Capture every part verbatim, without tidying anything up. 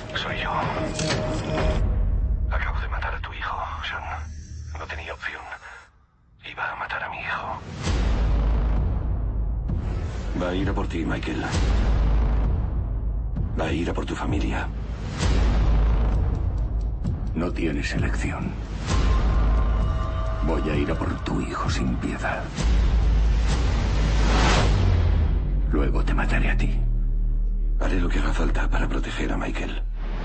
Soy yo. Acabo de matar a tu hijo, Sean. No tenía opción. Iba a matar a mi hijo. Va a ir a por ti, Michael. Va a ir a por tu familia. No tienes elección. Voy a ir a por tu hijo sin piedad. Luego te mataré a ti. Haré lo que haga falta para proteger a Michael.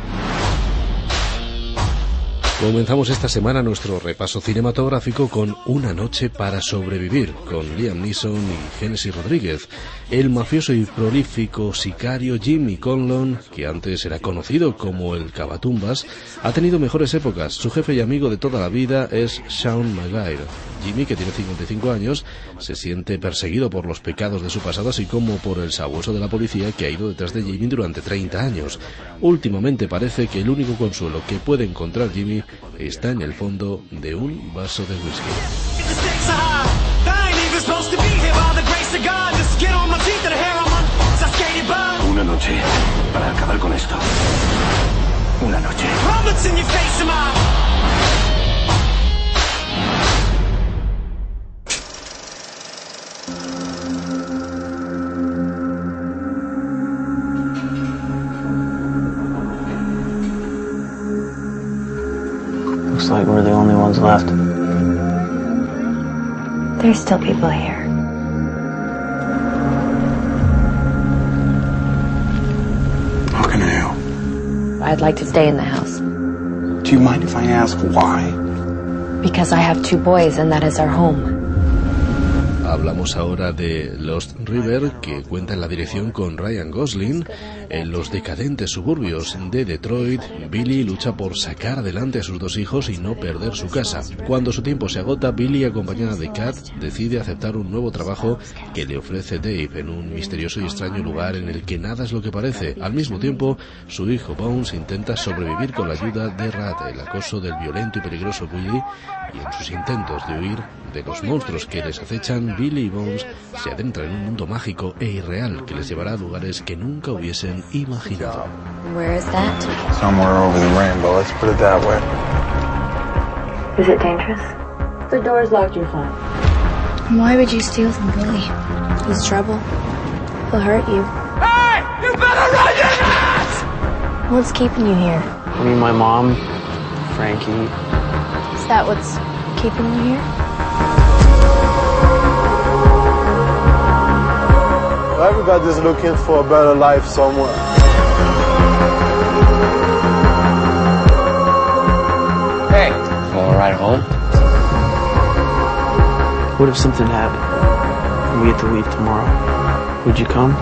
Comenzamos esta semana nuestro repaso cinematográfico con Una noche para sobrevivir, con Liam Neeson y Genesis Rodríguez. El mafioso y prolífico sicario Jimmy Conlon, que antes era conocido como el Cavatumbas, ha tenido mejores épocas. Su jefe y amigo de toda la vida es Sean Maguire. Jimmy, que tiene cincuenta y cinco años, se siente perseguido por los pecados de su pasado, así como por el sabueso de la policía que ha ido detrás de Jimmy durante treinta años. Últimamente parece que el único consuelo que puede encontrar Jimmy está en el fondo de un vaso de whisky. Una noche para acabar con esto. Una noche. Looks like we're the only ones left. There's still people here. How can I help? I'd like to stay in the house. Do you mind if I ask why? Because I have two boys and that is our home. Hablamos ahora de Lost River, que cuenta en la dirección con Ryan Gosling. En los decadentes suburbios de Detroit, Billy lucha por sacar adelante a sus dos hijos y no perder su casa. Cuando su tiempo se agota, Billy, acompañada de Kat, decide aceptar un nuevo trabajo que le ofrece Dave en un misterioso y extraño lugar en el que nada es lo que parece. Al mismo tiempo, su hijo Bones intenta sobrevivir con la ayuda de Rat, el acoso del violento y peligroso Billy, y en sus intentos de huir de los monstruos que les acechan, Billy y Bones se adentran en un mundo mágico e irreal que les llevará a lugares que nunca hubiesen imaginado. Where is that? Somewhere over the rainbow, let's put it that way. Is it dangerous? The door's locked, you're fine. Why would you steal from Billy? He's trouble. He'll hurt you. Hey! You better run your mouth! What's keeping you here? I mean, my mom, Frankie. Is that what's keeping you here? Everybody's looking for a better life somewhere. Hey, wanna ride home? What if something happened and we had to leave tomorrow? Would you come?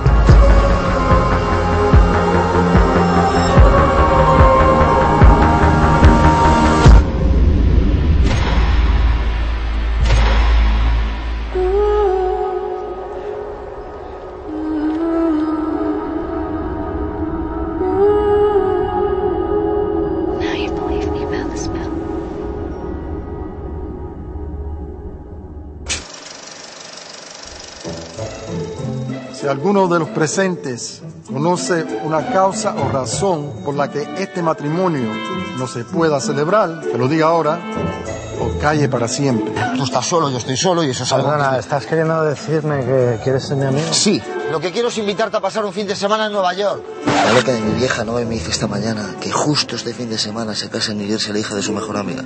Si alguno de los presentes conoce una causa o razón por la que este matrimonio no se pueda celebrar, que lo diga ahora o calle para siempre. Tú estás solo, yo estoy solo y eso es algo... Perdona, ¿estás queriendo decirme que quieres ser mi amigo? Sí, lo que quiero es invitarte a pasar un fin de semana en Nueva York. La loca de mi vieja no me dice esta mañana que justo este fin de semana se casa en Irse la hija de su mejor amiga.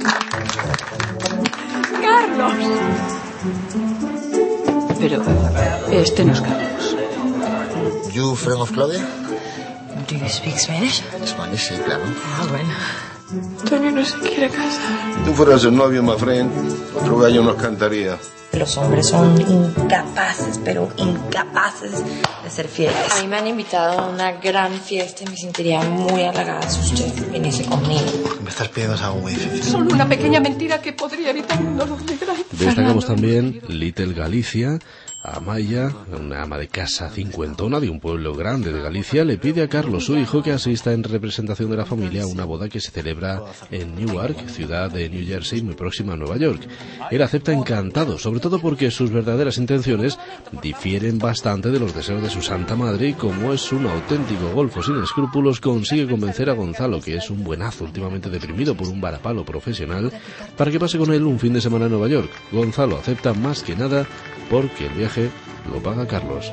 ¡Carlos! Pero este no es Carlos. You friend of Claudia? Do you speak Spanish? Spanish, sí, claro. Ah, bueno. Antonio no se quiere casar. Tú fueras el novio, my friend, otro gallo nos cantaría. Los hombres son incapaces, pero incapaces de ser fieles. A mí me han invitado a una gran fiesta y me sentiría muy halagada si usted viniese conmigo. Me estás pidiendo algo muy difícil. Solo una pequeña mentira que podría evitar un dolor muy grande. Destacamos también Little Galicia. Amaya, una ama de casa cincuentona de un pueblo grande de Galicia, le pide a Carlos, su hijo, que asista en representación de la familia a una boda que se celebra en Newark, ciudad de New Jersey, muy próxima a Nueva York. Él acepta encantado, sobre todo porque sus verdaderas intenciones difieren bastante de los deseos de su santa madre, y como es un auténtico golfo sin escrúpulos, consigue convencer a Gonzalo, que es un buenazo últimamente deprimido por un varapalo profesional, para que pase con él un fin de semana en Nueva York. Gonzalo acepta más que nada porque el viaje lo paga Carlos.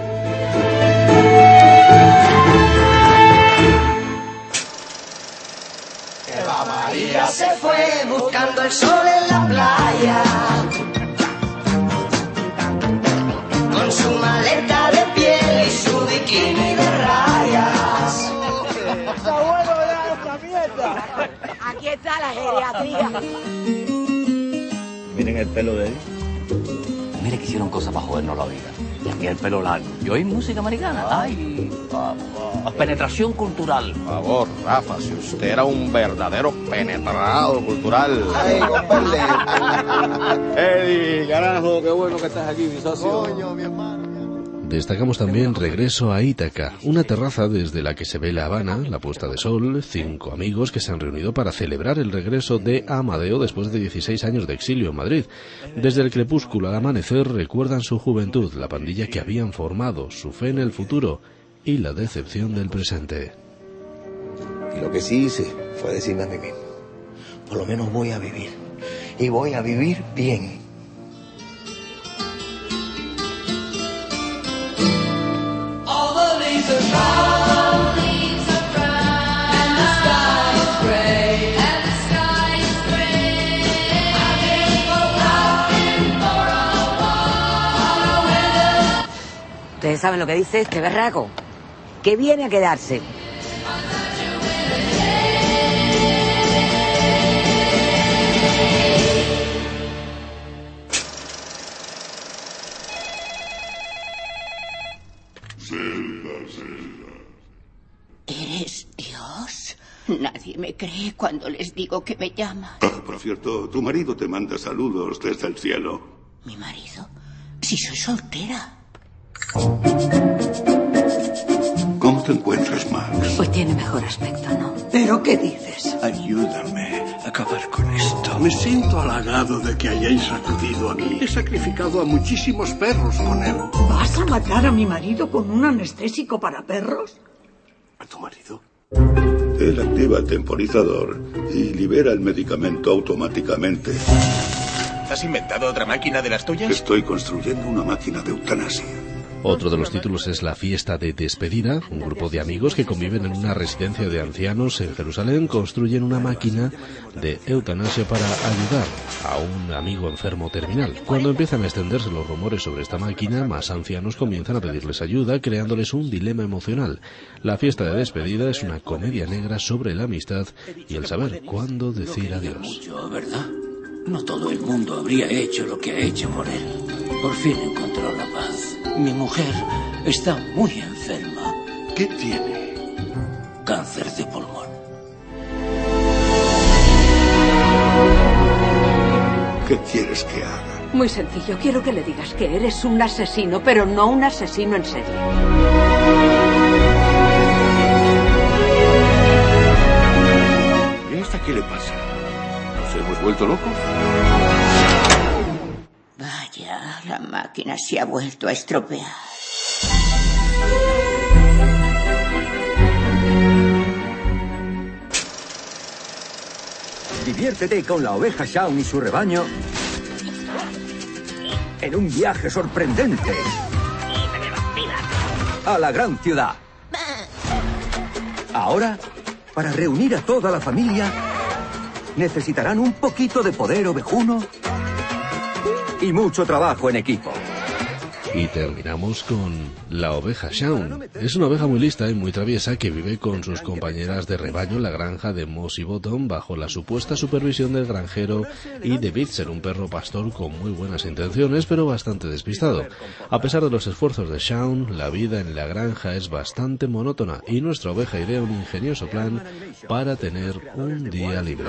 Eva María se fue buscando el sol en la playa, con su maleta de piel y su bikini de rayas. ¡Está bueno ya esta mierda! Aquí está la geriatría. Miren el pelo de él. Mire que hicieron cosas para jodernos la vida. Y aquí el pelo largo. Y hoy música americana. Ay, papá. Penetración cultural. Por favor, Rafa, si usted era un verdadero penetrado cultural. Ay, compadre. Eddie, carajo, qué bueno que estás aquí, mi socio. Coño, mi hermano. Destacamos también Regreso a Ítaca, una terraza desde la que se ve La Habana, la puesta de sol, cinco amigos que se han reunido para celebrar el regreso de Amadeo después de dieciséis años de exilio en Madrid. Desde el crepúsculo al amanecer recuerdan su juventud, la pandilla que habían formado, su fe en el futuro y la decepción del presente. Y lo que sí hice fue decirme a mí mismo, por lo menos voy a vivir, y voy a vivir bien. Ustedes saben lo que dice este berraco, que viene a quedarse. ¿Eres Dios? Nadie me cree cuando les digo que me llamas. Ah, por cierto, tu marido te manda saludos desde el cielo. ¿Mi marido? Si soy soltera. ¿Cómo te encuentras, Max? Pues tiene mejor aspecto, ¿no? ¿Pero qué dices? Ayúdame a acabar con esto. Me siento halagado de que hayáis acudido a mí. He sacrificado a muchísimos perros con él. ¿Vas a matar a mi marido con un anestésico para perros? ¿A tu marido? Él activa el temporizador y libera el medicamento automáticamente. ¿Has inventado otra máquina de las tuyas? Estoy construyendo una máquina de eutanasia. Otro de los títulos es La fiesta de despedida. Un grupo de amigos que conviven en una residencia de ancianos en Jerusalén construyen una máquina de eutanasia para ayudar a un amigo enfermo terminal. Cuando empiezan a extenderse los rumores sobre esta máquina, más ancianos comienzan a pedirles ayuda, creándoles un dilema emocional. La fiesta de despedida es una comedia negra sobre la amistad y el saber cuándo decir adiós. Mucho, ¿verdad? No todo el mundo habría hecho lo que ha hecho por él. Por fin encontró la paz. Mi mujer está muy enferma. ¿Qué tiene? Cáncer de pulmón. ¿Qué quieres que haga? Muy sencillo. Quiero que le digas que eres un asesino, pero no un asesino en serie. ¿Y a esta qué le pasa? ¿Nos hemos vuelto locos? Vaya, la máquina se ha vuelto a estropear. Diviértete con la oveja Shaun y su rebaño en un viaje sorprendente a la gran ciudad. Ahora, para reunir a toda la familia, necesitarán un poquito de poder ovejuno y mucho trabajo en equipo. Y terminamos con la oveja Shaun. Es una oveja muy lista y muy traviesa que vive con sus compañeras de rebaño en la granja de Mossy Bottom bajo la supuesta supervisión del granjero y de Bitzer, un perro pastor con muy buenas intenciones pero bastante despistado. A pesar de los esfuerzos de Shaun, la vida en la granja es bastante monótona y nuestra oveja idea un ingenioso plan para tener un día libre.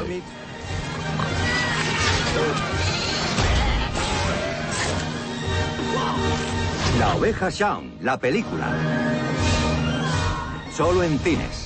La oveja Shaun, la película. Solo en cines.